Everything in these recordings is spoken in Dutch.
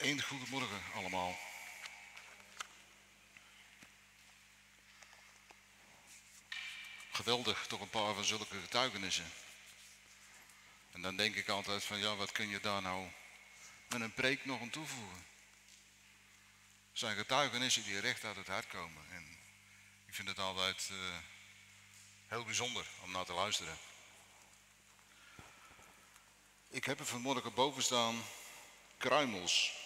Een goedemorgen allemaal. Geweldig, toch een paar van zulke getuigenissen. En dan denk ik altijd van ja, wat kun je daar nou met een preek nog aan toevoegen? Het zijn getuigenissen die recht uit het hart komen. En ik vind het altijd heel bijzonder om naar te luisteren. Ik heb er vanmorgen boven staan kruimels.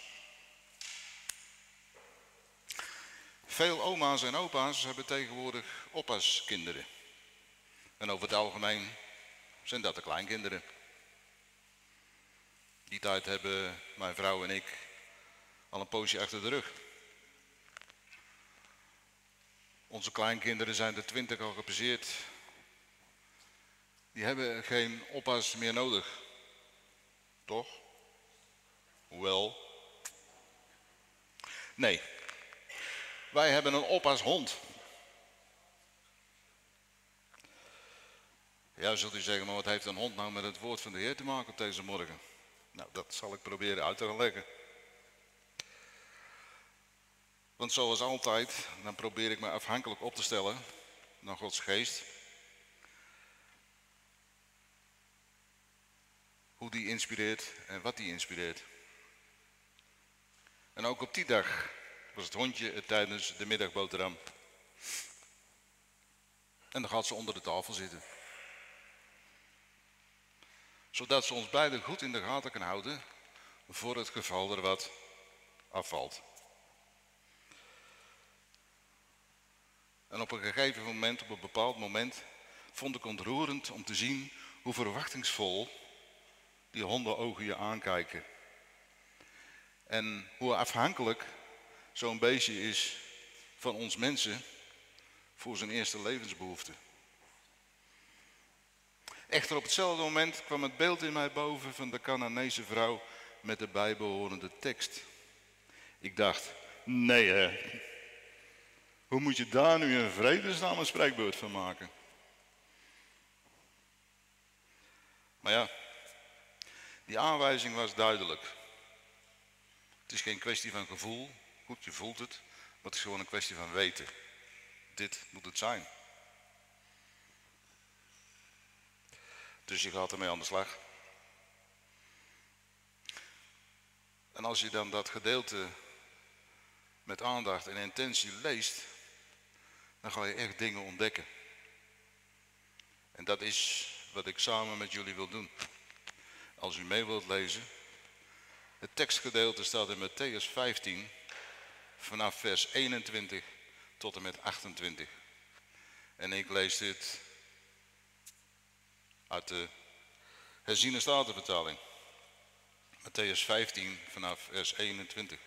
Veel oma's en opa's hebben tegenwoordig oppaskinderen. En over het algemeen zijn dat de kleinkinderen. Die tijd hebben mijn vrouw en ik al een poosje achter de rug. Onze kleinkinderen zijn de 20 al gepasseerd. Die hebben geen oppas meer nodig. Toch? Hoewel. Nee. Wij hebben een oppashond. Ja, zult u zeggen, maar wat heeft een hond nou met het woord van de Heer te maken op deze morgen? Nou, dat zal ik proberen uit te gaan leggen. Want zoals altijd, dan probeer ik me afhankelijk op te stellen naar Gods geest. Hoe die inspireert en wat die inspireert. En ook op die dag was het hondje het tijdens de middagboterham. En dan gaat ze onder de tafel zitten. Zodat ze ons beiden goed in de gaten kan houden voor het geval er wat afvalt. En op een gegeven moment, op een bepaald moment, vond ik ontroerend om te zien hoe verwachtingsvol die hondenogen je aankijken. En hoe afhankelijk zo'n beestje is van ons mensen voor zijn eerste levensbehoefte. Echter op hetzelfde moment kwam het beeld in mij boven van de Canaanese vrouw met de bijbehorende tekst. Ik dacht, nee hè, hoe moet je daar nu in vredesnaam een spreekbeurt van maken? Maar ja, die aanwijzing was duidelijk. Het is geen kwestie van gevoel, goed je voelt het, maar het is gewoon een kwestie van weten. Dit moet het zijn. Dus je gaat ermee aan de slag. En als je dan dat gedeelte met aandacht en intentie leest, dan ga je echt dingen ontdekken. En dat is wat ik samen met jullie wil doen. Als u mee wilt lezen, het tekstgedeelte staat in Mattheüs 15, vanaf vers 21 tot en met 28. En ik lees dit uit de herziene statenvertaling. Mattheüs 15 vanaf vers 21.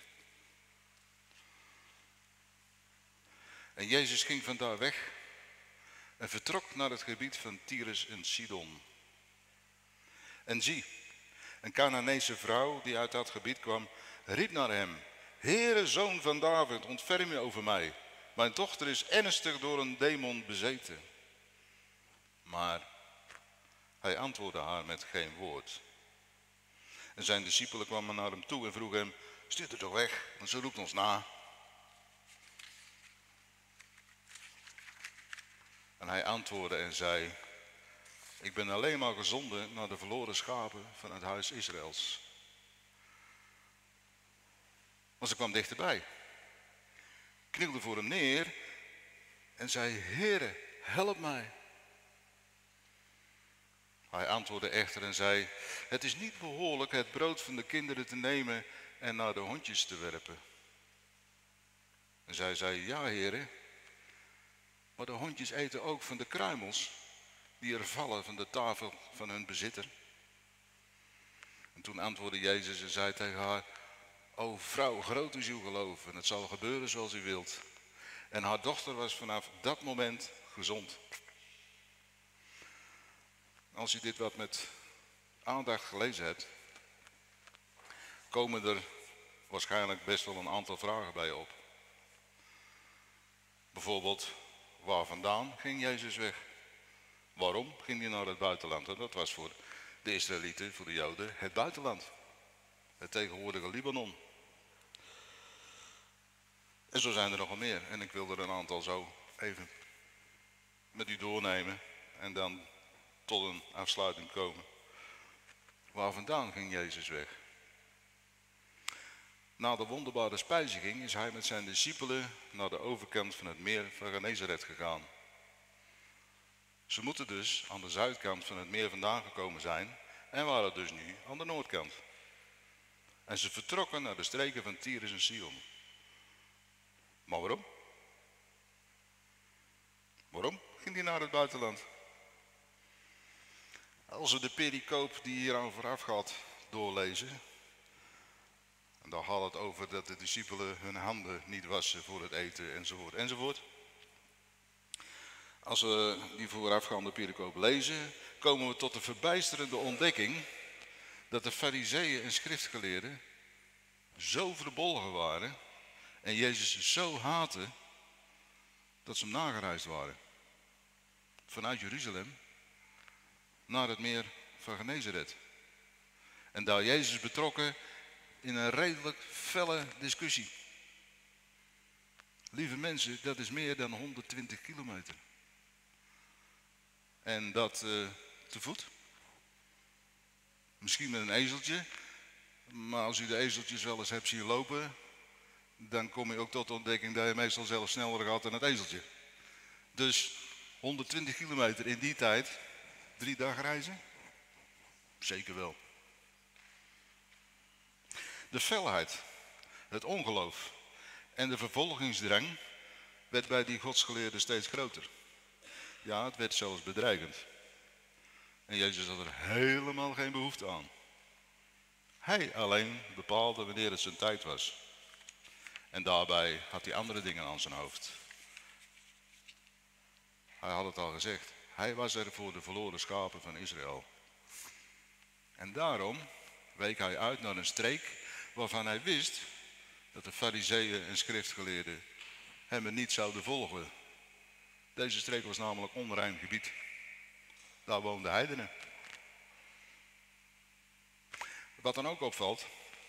En Jezus ging vandaar weg en vertrok naar het gebied van Tyrus en Sidon. En zie, een Canaanese vrouw die uit dat gebied kwam, riep naar hem: Heere, zoon van David, ontferm je over mij. Mijn dochter is ernstig door een demon bezeten. Maar hij antwoordde haar met geen woord. En zijn discipelen kwamen naar hem toe en vroegen hem: Stuur haar toch weg, want ze roept ons na. En hij antwoordde en zei: Ik ben alleen maar gezonden naar de verloren schapen van het huis Israëls. Maar ze kwam dichterbij, knielde voor hem neer en zei: Heere, help mij. Hij antwoordde echter en zei: Het is niet behoorlijk het brood van de kinderen te nemen en naar de hondjes te werpen. En zij zei: Ja, heren, maar de hondjes eten ook van de kruimels die er vallen van de tafel van hun bezitter. En toen antwoordde Jezus en zei tegen haar: O vrouw, groot is uw geloof en het zal gebeuren zoals u wilt. En haar dochter was vanaf dat moment gezond. Als u dit wat met aandacht gelezen hebt, komen er waarschijnlijk best wel een aantal vragen bij op. Bijvoorbeeld, waar vandaan ging Jezus weg? Waarom ging hij naar het buitenland? En dat was voor de Israëlieten, voor de Joden, het buitenland. Het tegenwoordige Libanon. En zo zijn er nogal meer. En ik wil er een aantal zo even met u doornemen en dan tot een afsluiting komen. Waar vandaan ging Jezus weg? Na de wonderbare spijziging is hij met zijn discipelen naar de overkant van het meer van Genezaret gegaan. Ze moeten dus aan de zuidkant van het meer vandaan gekomen zijn en waren dus nu aan de noordkant. En ze vertrokken naar de streken van Tyrus en Sidon. Maar waarom? Waarom ging hij naar het buitenland? Als we de pericoop die hier aan vooraf gaat doorlezen, en dan gaat het over dat de discipelen hun handen niet wassen voor het eten enzovoort enzovoort. Als we die voorafgaande pericoop lezen, komen we tot de verbijsterende ontdekking dat de fariseeën en schriftgeleerden zo verbolgen waren en Jezus zo haatten dat ze hem nagereisd waren. Vanuit Jeruzalem naar het meer van Genezaret. En daar Jezus betrokken in een redelijk felle discussie. Lieve mensen, dat is meer dan 120 kilometer. En dat te voet. Misschien met een ezeltje. Maar als u de ezeltjes wel eens hebt zien lopen, dan kom je ook tot de ontdekking dat je meestal zelf sneller gaat dan het ezeltje. Dus 120 kilometer in die tijd, 3 dagen reizen? Zeker wel. De felheid, het ongeloof en de vervolgingsdrang werd bij die godsgeleerden steeds groter. Ja, het werd zelfs bedreigend. En Jezus had er helemaal geen behoefte aan. Hij alleen bepaalde wanneer het zijn tijd was. En daarbij had hij andere dingen aan zijn hoofd. Hij had het al gezegd. Hij was er voor de verloren schapen van Israël. En daarom week hij uit naar een streek waarvan hij wist dat de fariseeën en schriftgeleerden hem er niet zouden volgen. Deze streek was namelijk onrein gebied. Daar woonden heidenen. Wat dan ook opvalt,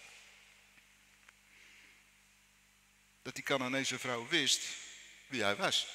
dat die Canaanese vrouw wist wie hij was.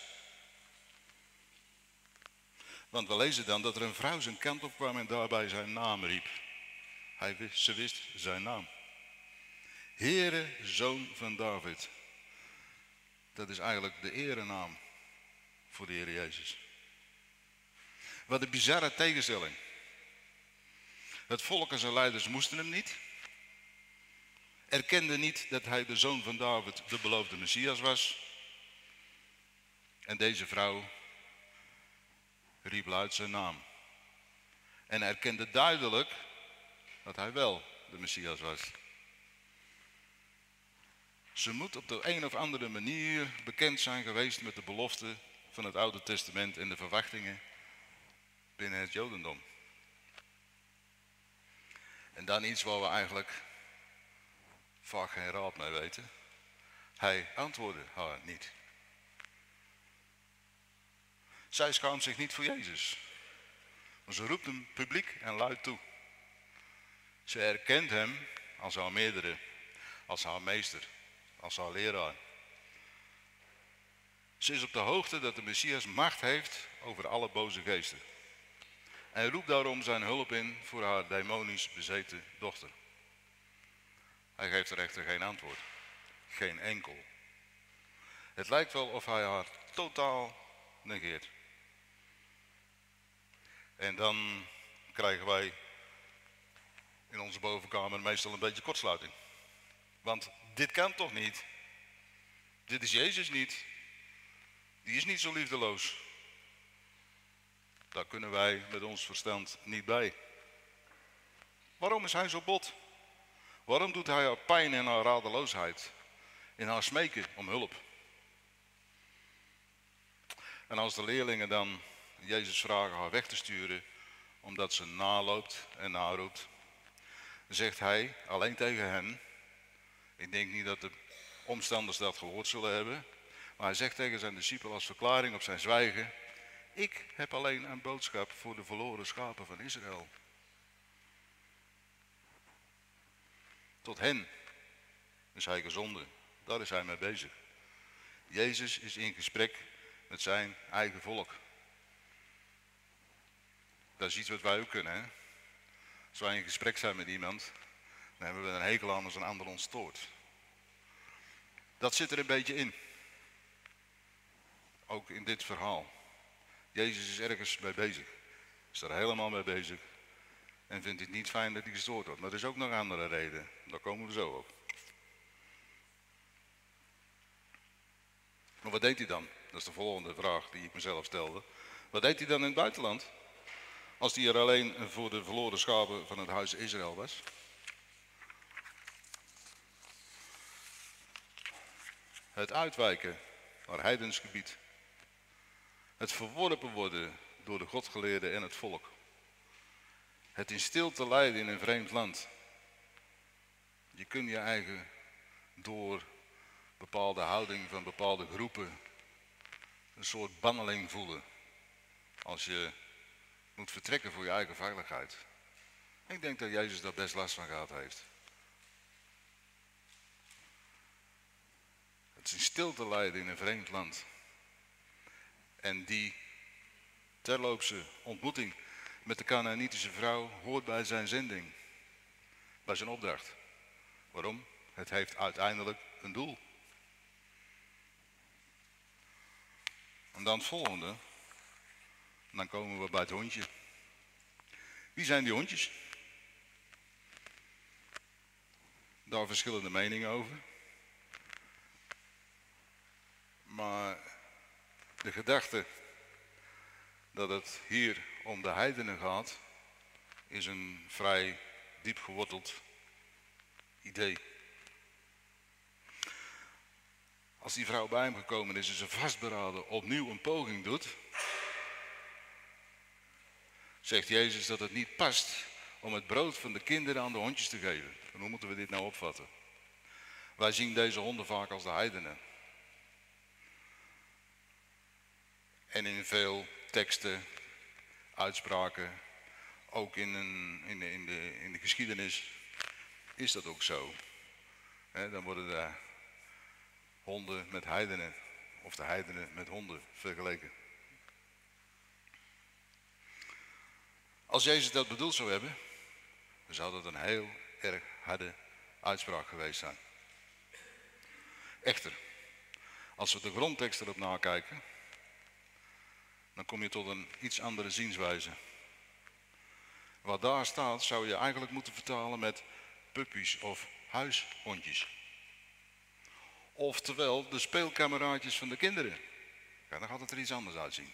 Want we lezen dan dat er een vrouw zijn kant op kwam en daarbij zijn naam riep. Ze wist zijn naam. Heere, Zoon van David. Dat is eigenlijk de erenaam voor de Heer Jezus. Wat een bizarre tegenstelling. Het volk en zijn leiders moesten hem niet. Erkenden niet dat hij de Zoon van David, de beloofde Messias was. En deze vrouw riep luid zijn naam. En erkende duidelijk dat hij wel de Messias was. Ze moet op de een of andere manier bekend zijn geweest met de belofte van het Oude Testament en de verwachtingen binnen het Jodendom. En dan iets waar we eigenlijk vaak geen raad mee weten. Hij antwoordde haar niet. Zij schaamt zich niet voor Jezus. Maar ze roept hem publiek en luid toe. Ze erkent hem als haar meerdere, als haar meester, als haar leraar. Ze is op de hoogte dat de Messias macht heeft over alle boze geesten. En roept daarom zijn hulp in voor haar demonisch bezeten dochter. Hij geeft er echter geen antwoord. Geen enkel. Het lijkt wel of hij haar totaal negeert. En dan krijgen wij in onze bovenkamer meestal een beetje kortsluiting. Want dit kan toch niet? Dit is Jezus niet. Die is niet zo liefdeloos. Daar kunnen wij met ons verstand niet bij. Waarom is hij zo bot? Waarom doet hij haar pijn en haar radeloosheid? In haar smeken om hulp. En als de leerlingen dan Jezus vragen haar weg te sturen, omdat ze naloopt en naroept, dan zegt hij alleen tegen hen, ik denk niet dat de omstanders dat gehoord zullen hebben, maar hij zegt tegen zijn discipelen als verklaring op zijn zwijgen, ik heb alleen een boodschap voor de verloren schapen van Israël. Tot hen is hij gezonden, daar is hij mee bezig. Jezus is in gesprek met zijn eigen volk. Dat is iets wat wij ook kunnen. Hè? Als wij in gesprek zijn met iemand, dan hebben we een hekel aan als een ander ons stoort. Dat zit er een beetje in. Ook in dit verhaal. Jezus is ergens mee bezig. Is er helemaal mee bezig. En vindt het niet fijn dat hij gestoord wordt. Maar er is ook nog een andere reden. Daar komen we zo op. Maar wat deed hij dan? Dat is de volgende vraag die ik mezelf stelde. Wat deed hij dan in het buitenland? Als hij er alleen voor de verloren schapen van het huis Israël was? Het uitwijken naar heidens gebied. Het verworpen worden door de godgeleerden en het volk. Het in stilte lijden in een vreemd land. Je kunt je eigen door bepaalde houding van bepaalde groepen een soort banneling voelen. Als je moet vertrekken voor je eigen veiligheid. Ik denk dat Jezus daar best last van gehad heeft. Het is in stilte lijden in een vreemd land. En die terloopse ontmoeting met de Kanaanitische vrouw hoort bij zijn zending. Bij zijn opdracht. Waarom? Het heeft uiteindelijk een doel. En dan het volgende. Dan komen we bij het hondje. Wie zijn die hondjes? Daar verschillende meningen over. Maar de gedachte dat het hier om de heidenen gaat, is een vrij diep geworteld idee. Als die vrouw bij hem gekomen is en ze vastberaden opnieuw een poging doet, zegt Jezus dat het niet past om het brood van de kinderen aan de hondjes te geven. En hoe moeten we dit nou opvatten? Wij zien deze honden vaak als de heidenen. En in veel teksten, uitspraken, ook in de geschiedenis, is dat ook zo. Dan worden de honden met heidenen, of de heidenen met honden vergeleken. Als Jezus dat bedoeld zou hebben, dan zou dat een heel erg harde uitspraak geweest zijn. Echter, als we de grondtekst erop nakijken, dan kom je tot een iets andere zienswijze. Wat daar staat, zou je eigenlijk moeten vertalen met puppies of huishondjes. Oftewel de speelkameraadjes van de kinderen. Ja, dan gaat het er iets anders uitzien.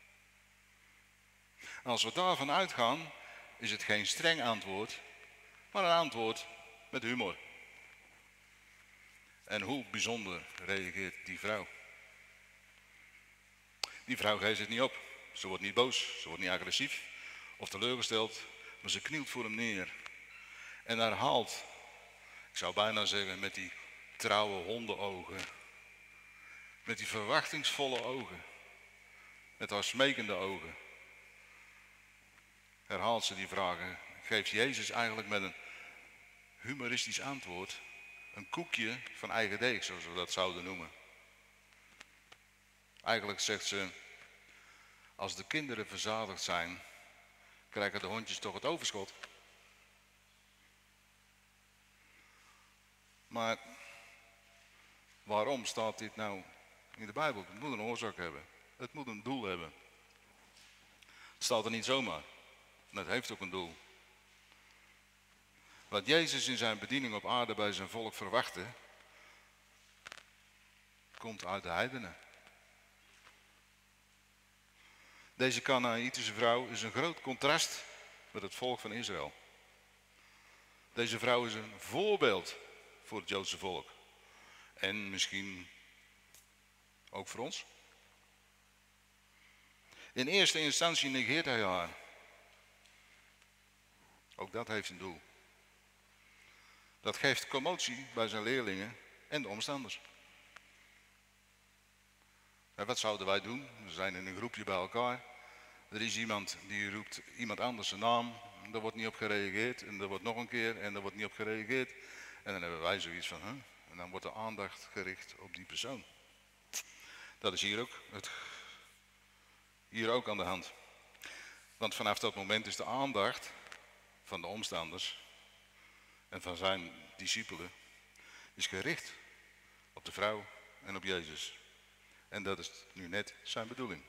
En als we daarvan uitgaan, is het geen streng antwoord, maar een antwoord met humor. En hoe bijzonder reageert die vrouw? Die vrouw geeft het niet op. Ze wordt niet boos, ze wordt niet agressief of teleurgesteld, maar ze knielt voor hem neer. En herhaalt, ik zou bijna zeggen met die trouwe hondenogen, met die verwachtingsvolle ogen, met haar smekende ogen, herhaalt ze die vragen. Geeft Jezus eigenlijk met een humoristisch antwoord een koekje van eigen deeg, zoals we dat zouden noemen. Eigenlijk zegt ze, als de kinderen verzadigd zijn, krijgen de hondjes toch het overschot. Maar waarom staat dit nou in de Bijbel? Het moet een oorzaak hebben. Het moet een doel hebben. Het staat er niet zomaar. En het heeft ook een doel. Wat Jezus in zijn bediening op aarde bij zijn volk verwachtte, komt uit de heidenen. Deze Kanaanitische vrouw is een groot contrast met het volk van Israël. Deze vrouw is een voorbeeld voor het Joodse volk. En misschien ook voor ons. In eerste instantie negeert hij haar. Ook dat heeft een doel. Dat geeft commotie bij zijn leerlingen en de omstanders. En wat zouden wij doen? We zijn in een groepje bij elkaar. Er is iemand die roept iemand anders zijn naam. Daar wordt niet op gereageerd. En er wordt nog een keer en er wordt niet op gereageerd. En dan hebben wij zoiets van, En dan wordt de aandacht gericht op die persoon. Dat is hier ook aan de hand. Want vanaf dat moment is de aandacht van de omstanders en van zijn discipelen is gericht op de vrouw en op Jezus. En dat is nu net zijn bedoeling.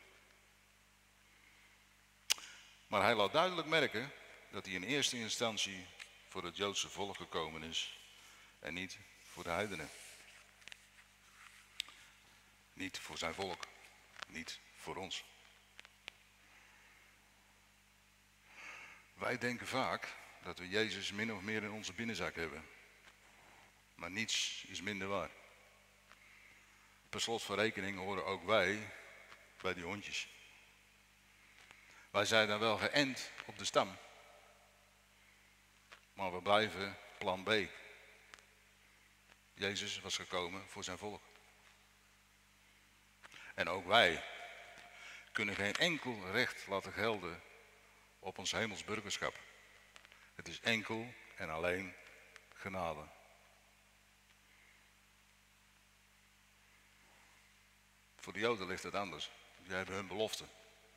Maar hij laat duidelijk merken dat hij in eerste instantie voor het Joodse volk gekomen is en niet voor de heidenen. Niet voor zijn volk, niet voor ons. Wij denken vaak dat we Jezus min of meer in onze binnenzak hebben. Maar niets is minder waar. Per slot van rekening horen ook wij bij die hondjes. Wij zijn dan wel geënt op de stam. Maar we blijven plan B. Jezus was gekomen voor zijn volk. En ook wij kunnen geen enkel recht laten gelden op ons hemels burgerschap. Het is enkel en alleen genade. Voor de Joden ligt het anders. Die hebben hun belofte.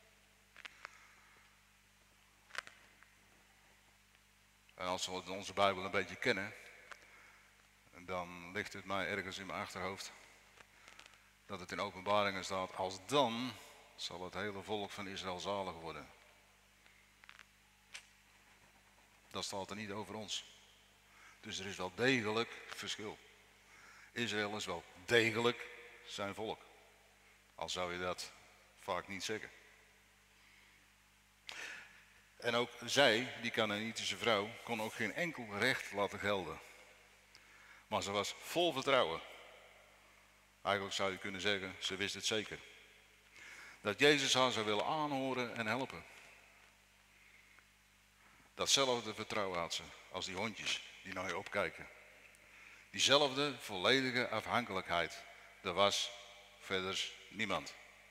En als we onze Bijbel een beetje kennen, dan ligt het mij ergens in mijn achterhoofd dat het in Openbaringen staat, als dan zal het hele volk van Israël zalig worden. Dat staat er niet over ons. Dus er is wel degelijk verschil. Israël is wel degelijk zijn volk. Al zou je dat vaak niet zeggen. En ook zij, die Kanaanitische vrouw, kon ook geen enkel recht laten gelden. Maar ze was vol vertrouwen. Eigenlijk zou je kunnen zeggen, ze wist het zeker. Dat Jezus haar zou willen aanhoren en helpen. Datzelfde vertrouwen had ze als die hondjes die naar je opkijken. Diezelfde volledige afhankelijkheid. Er was verder niemand.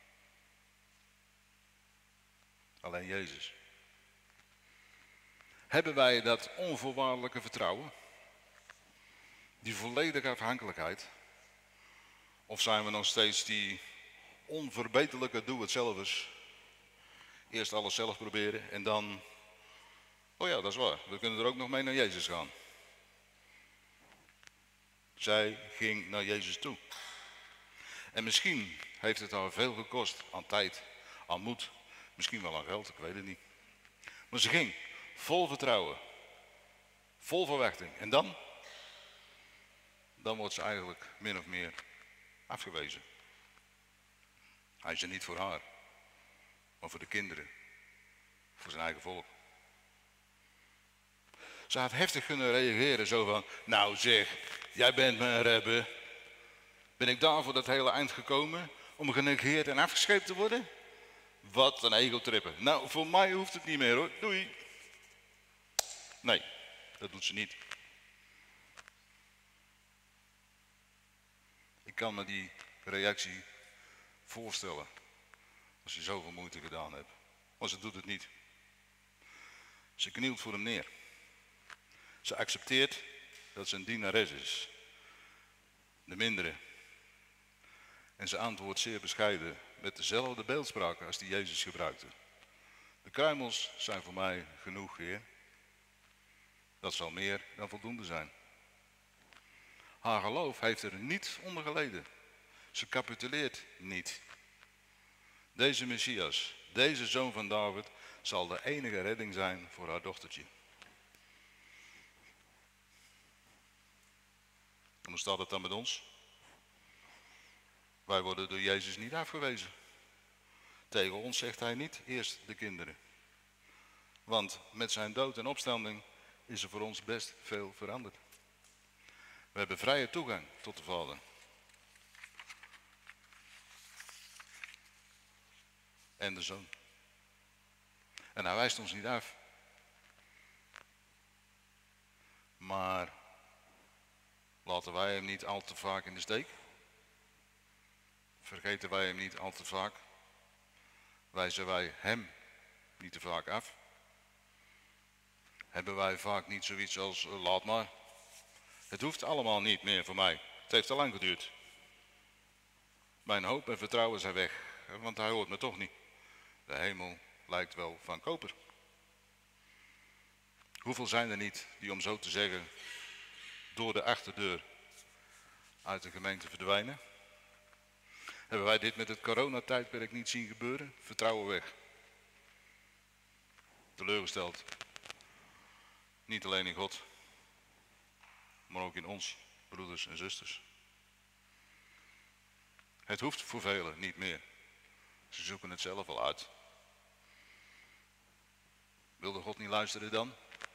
Alleen Jezus. Hebben wij dat onvoorwaardelijke vertrouwen? Die volledige afhankelijkheid? Of zijn we nog steeds die onverbeterlijke doe-het-zelvers? Eerst alles zelf proberen en dan... Oh ja, dat is waar. We kunnen er ook nog mee naar Jezus gaan. Zij ging naar Jezus toe. En misschien heeft het haar veel gekost aan tijd, aan moed. Misschien wel aan geld, ik weet het niet. Maar ze ging vol vertrouwen. Vol verwachting. En dan? Dan wordt ze eigenlijk min of meer afgewezen. Hij is er niet voor haar, maar voor de kinderen. Voor zijn eigen volk. Ze had heftig kunnen reageren, zo van, nou zeg, jij bent mijn rebbe. Ben ik daar voor dat hele eind gekomen om genegeerd en afgescheept te worden? Wat een egotrippen. Nou, voor mij hoeft het niet meer hoor, doei. Nee, dat doet ze niet. Ik kan me die reactie voorstellen, als je zoveel moeite gedaan hebt. Maar ze doet het niet. Ze knielt voor hem neer. Ze accepteert dat ze een dienares is. De mindere. En ze antwoordt zeer bescheiden met dezelfde beeldspraak als die Jezus gebruikte. De kruimels zijn voor mij genoeg, Heer. Dat zal meer dan voldoende zijn. Haar geloof heeft er niet onder geleden. Ze capituleert niet. Deze Messias, deze zoon van David, zal de enige redding zijn voor haar dochtertje. En hoe staat het dan met ons? Wij worden door Jezus niet afgewezen. Tegen ons zegt hij niet eerst de kinderen. Want met zijn dood en opstanding is er voor ons best veel veranderd. We hebben vrije toegang tot de Vader. En de Zoon. En hij wijst ons niet af. Maar laten wij hem niet al te vaak in de steek? Vergeten wij hem niet al te vaak? Wijzen wij hem niet te vaak af? Hebben wij vaak niet zoiets als, laat maar. Het hoeft allemaal niet meer voor mij. Het heeft al lang geduurd. Mijn hoop en vertrouwen zijn weg, want hij hoort me toch niet. De hemel lijkt wel van koper. Hoeveel zijn er niet die, om zo te zeggen, door de achterdeur uit de gemeente verdwijnen? Hebben wij dit met het coronatijdperk niet zien gebeuren? Vertrouwen weg. Teleurgesteld. Niet alleen in God, maar ook in ons, broeders en zusters. Het hoeft voor velen niet meer. Ze zoeken het zelf al uit. Wilde God niet luisteren dan?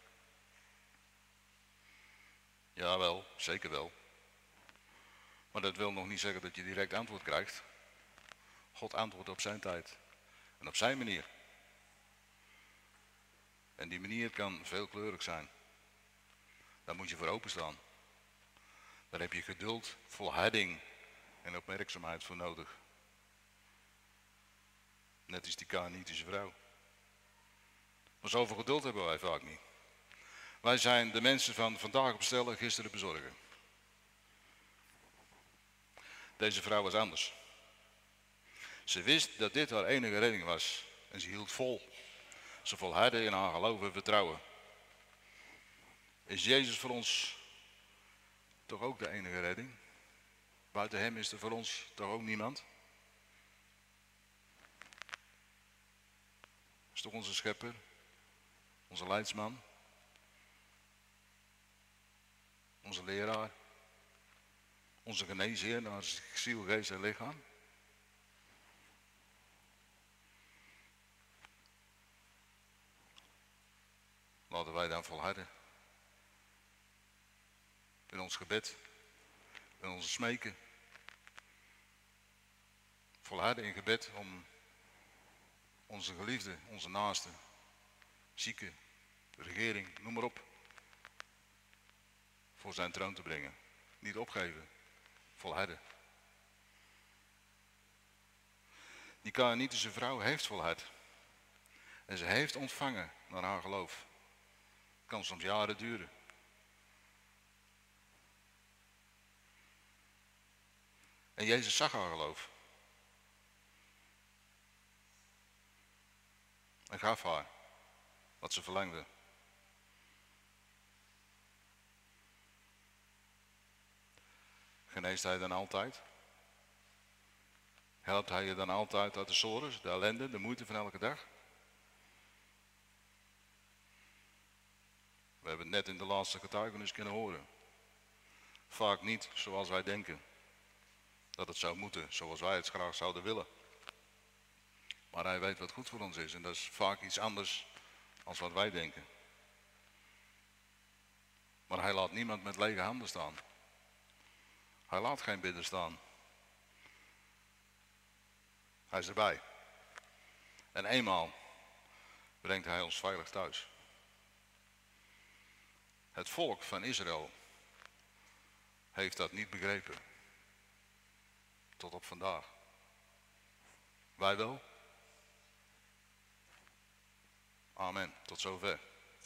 Jawel, zeker wel. Maar dat wil nog niet zeggen dat je direct antwoord krijgt. God antwoordt op zijn tijd en op zijn manier. En die manier kan veelkleurig zijn. Daar moet je voor openstaan. Daar heb je geduld, volharding en opmerkzaamheid voor nodig. Net als die Kanaanitische vrouw. Maar zoveel geduld hebben wij vaak niet. Wij zijn de mensen van vandaag bestellen, gisteren bezorgen. Deze vrouw was anders. Ze wist dat dit haar enige redding was. En ze hield vol. Ze volhardde in haar geloof en vertrouwen. Is Jezus voor ons toch ook de enige redding? Buiten hem is er voor ons toch ook niemand? Is toch onze schepper, onze leidsman, onze leraar, onze geneesheer naar ziel, geest en lichaam? Laten wij dan volharden in ons gebed, in onze smeken. Volharden in gebed om onze geliefden, onze naasten, zieken, de regering, noem maar op, voor zijn troon te brengen. Niet opgeven, volharden. Die Kanaanitische vrouw heeft volhard. En ze heeft ontvangen naar haar geloof. Het kan soms jaren duren. En Jezus zag haar geloof. En gaf haar wat ze verlangde. Geneest hij dan altijd? Helpt hij je dan altijd uit de sores, de ellende, de moeite van elke dag? We hebben het net in de laatste getuigenis kunnen horen. Vaak niet zoals wij denken. Dat het zou moeten, zoals wij het graag zouden willen. Maar hij weet wat goed voor ons is en dat is vaak iets anders dan wat wij denken. Maar hij laat niemand met lege handen staan. Hij laat geen bidder staan. Hij is erbij. En eenmaal brengt hij ons veilig thuis. Het volk van Israël heeft dat niet begrepen. Tot op vandaag. Wij wel? Amen. Tot zover.